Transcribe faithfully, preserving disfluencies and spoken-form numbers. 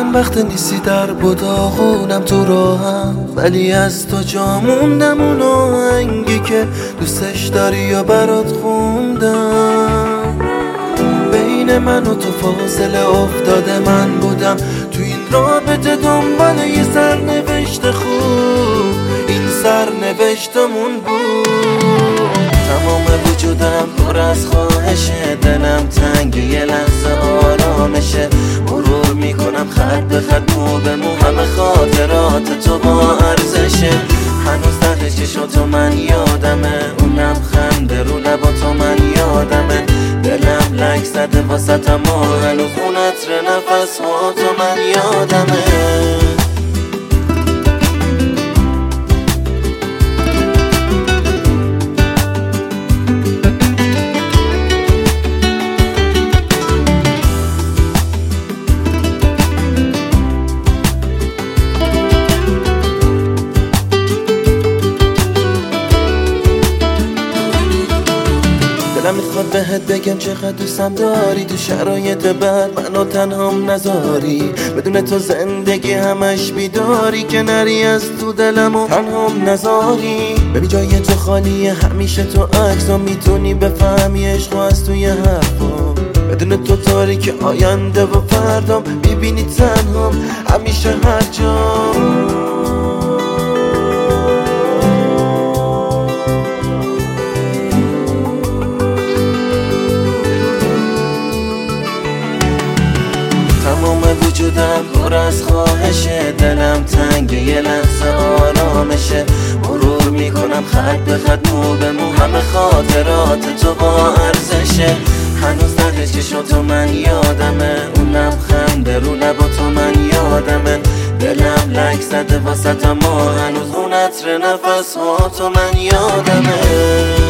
وقت نیستی در بوداغونم تو راهم، ولی از تو جا موندم اون آهنگی که دوستش داری یا برات خوندم. بین من و تو فاصله افتاده، من بودم تو این رابطه دنبال یه سرنوشت خوب، این سرنوشتمون بود. تمام وجودم پر از خواهشه، دلم تنگ یه لحظه آرامشه. مرور میکنم خط به خط مو به مو، همه خاطرات تو با ارزشه. هنوز ته چشاتو من یادمه، اون لبخند رو لباتو من یادمه. دلم لک زده واسطم و هنوز اون عطر نفس ها تو من یادمه. دلم میخواد بهت بگم چقدر دوستم داری، تو شرایط بد منو تنهام نذاری. بدون تو زندگی همش بیداری، که نری از تو دلم و تنهام نذاری. ببین جای تو خالیه همیشه تو عکسام، میتونی بفهمی عشقو از توی حرفام. بدون تو تاریک آینده و فردام، میبینی تنهام همیشه هر جا. تمام وجودم پر از خواهشه، دلم تنگ یه لحظه آرامشه. مرور میکنم خط به خط مو به مو، همه خاطرات تو با ارزشه. هنوز ته چشاتو من یادمه، اون لبخند رو لباتو من یادمه. دلم لک زده واسطم و هنوز اون عطر نفس ها تو من یادمه.